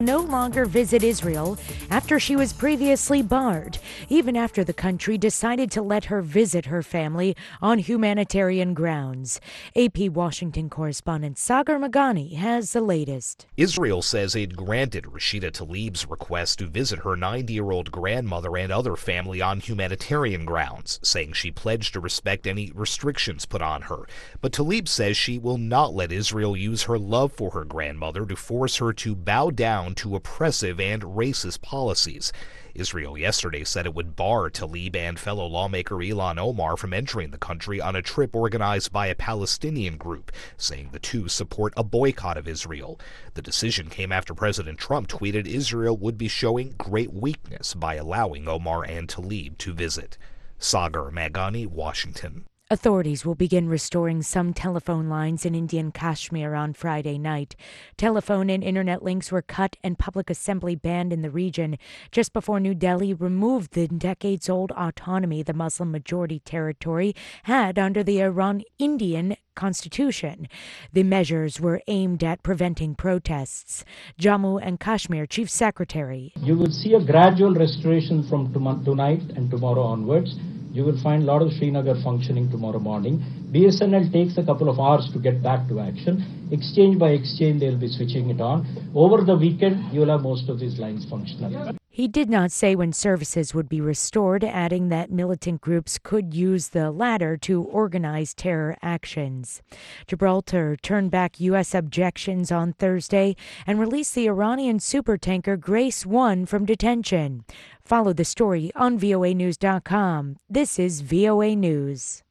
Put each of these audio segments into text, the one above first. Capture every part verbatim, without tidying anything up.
no longer visit Israel after she was previously barred, even after the country decided to let her visit her family on humanitarian grounds. A P Washington correspondent Sagar Magani has the latest. Israel says it granted Rashida Tlaib's request to visit her ninety-year-old grandmother and other family on humanitarian grounds, saying she pledged to respect any restrictions put on her. But Tlaib says she will not let Israel use her love for her grandmother to force her to bow down to oppressive and racist policies. Israel yesterday said it would bar Tlaib and fellow lawmaker Ilhan Omar from entering the country on a trip organized by a Palestinian group, saying the two support a boycott of Israel. The decision came after President Trump tweeted Israel would be showing great weakness by allowing Omar and Tlaib to visit. Sagar Magani, Washington. Authorities will begin restoring some telephone lines in Indian Kashmir on Friday night. Telephone and internet links were cut and public assembly banned in the region just before New Delhi removed the decades-old autonomy the Muslim-majority territory had under the Iran-Indian constitution. The measures were aimed at preventing protests. Jammu and Kashmir Chief Secretary. You will see a gradual restoration from tom- tonight and tomorrow onwards. You will find a lot of Srinagar functioning tomorrow morning. B S N L takes a couple of hours to get back to action. Exchange by exchange, they'll be switching it on. Over the weekend, you'll have most of these lines functional. He did not say when services would be restored, adding that militant groups could use the latter to organize terror actions. Gibraltar turned back U S objections on Thursday and released the Iranian supertanker Grace one from detention. Follow the story on V O A news dot com. This is V O A News.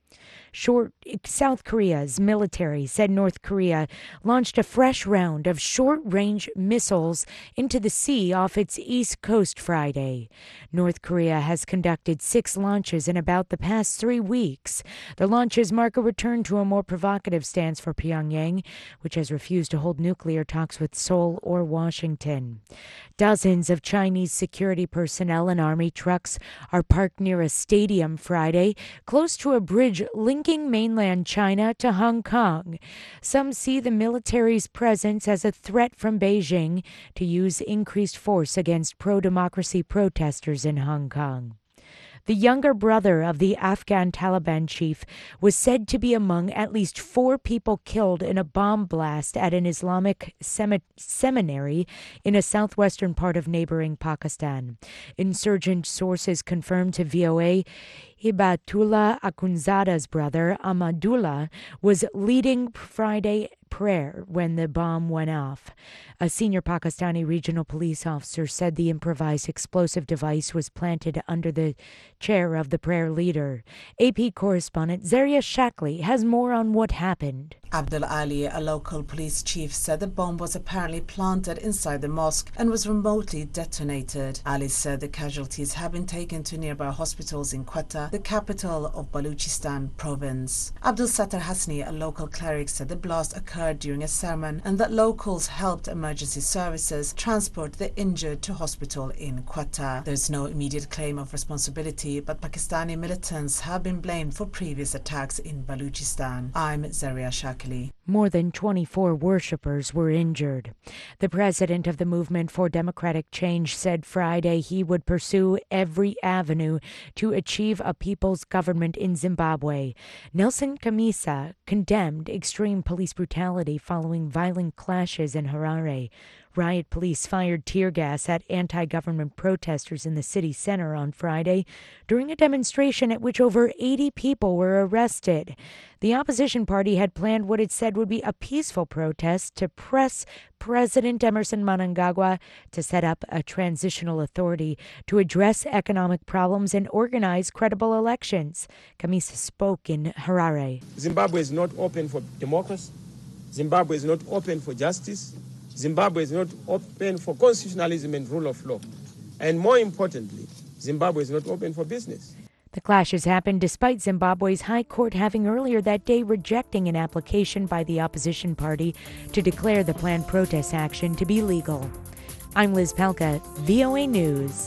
Short, South Korea's military said North Korea launched a fresh round of short-range missiles into the sea off its east coast Friday. North Korea has conducted six launches in about the past three weeks. The launches mark a return to a more provocative stance for Pyongyang, which has refused to hold nuclear talks with Seoul or Washington. Dozens of Chinese security personnel and army trucks are parked near a stadium Friday, close to a bridge linking mainland China to Hong Kong. Some see the military's presence as a threat from Beijing to use increased force against pro-democracy protesters in Hong Kong. The younger brother of the Afghan Taliban chief was said to be among at least four people killed in a bomb blast at an Islamic sem- seminary in a southwestern part of neighboring Pakistan. Insurgent sources confirmed to V O A Hibatullah Akhundzada's brother, Ahmadullah, was leading Friday prayer when the bomb went off. A senior Pakistani regional police officer said the improvised explosive device was planted under the chair of the prayer leader. A P correspondent Zaria Shackley has more on what happened. Abdul Ali, a local police chief, said the bomb was apparently planted inside the mosque and was remotely detonated. Ali said the casualties have been taken to nearby hospitals in Quetta, the capital of Baluchistan province. Abdul Sattar Hasni, a local cleric, said the blast occurred during a sermon and that locals helped emergency services transport the injured to hospital in Quetta. There is no immediate claim of responsibility, but Pakistani militants have been blamed for previous attacks in Baluchistan. I'm Zaria Shackley. More than twenty-four worshippers were injured. The president of the Movement for Democratic Change said Friday he would pursue every avenue to achieve a people's government in Zimbabwe. Nelson Chamisa condemned extreme police brutality following violent clashes in Harare. Riot police fired tear gas at anti-government protesters in the city center on Friday during a demonstration at which over eighty people were arrested. The opposition party had planned what it said would be a peaceful protest to press President Emerson Mnangagwa to set up a transitional authority to address economic problems and organize credible elections. Chamisa spoke in Harare. Zimbabwe is not open for democracy. Zimbabwe is not open for justice. Zimbabwe is not open for constitutionalism and rule of law. And more importantly, Zimbabwe is not open for business. The clashes happened despite Zimbabwe's High Court having earlier that day rejecting an application by the opposition party to declare the planned protest action to be legal. I'm Liz Pelka, V O A News.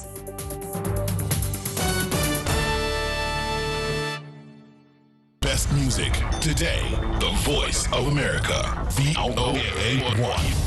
Best music today, the voice of America, V O A one.